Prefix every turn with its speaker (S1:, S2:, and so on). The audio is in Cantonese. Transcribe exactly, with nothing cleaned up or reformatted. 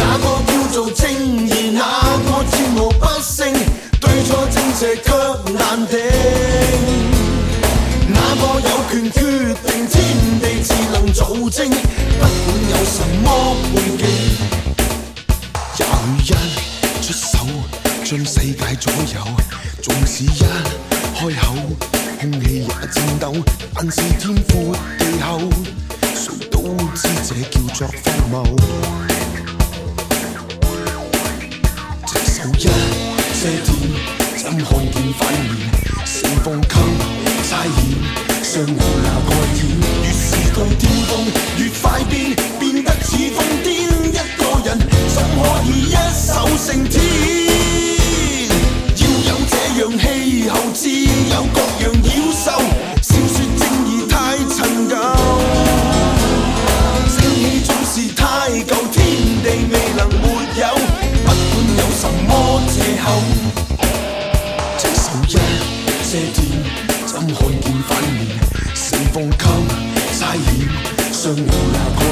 S1: 哪個叫做正義？哪個戰無不勝？對錯正邪卻難定。哪個有權決定天地自能造證？不管有什麼背景，也許一出手將世界左右。縱使一開口，空氣也顫抖。但是天闊地厚，誰都知這叫做荒謬。隻手一些甜，怎看見反面？四方給猜驗，相互那個點。越是對天風，越快變，變得似瘋癲。一個人怎可以一手勝天？要有這樣氣候，自有各樣妖獸。笑說正義太陳舊，正氣總是太舊，天地未能沒有。不管有什麼藉口，隻手一些甜，怎看見反面？四方給猜驗，相互那個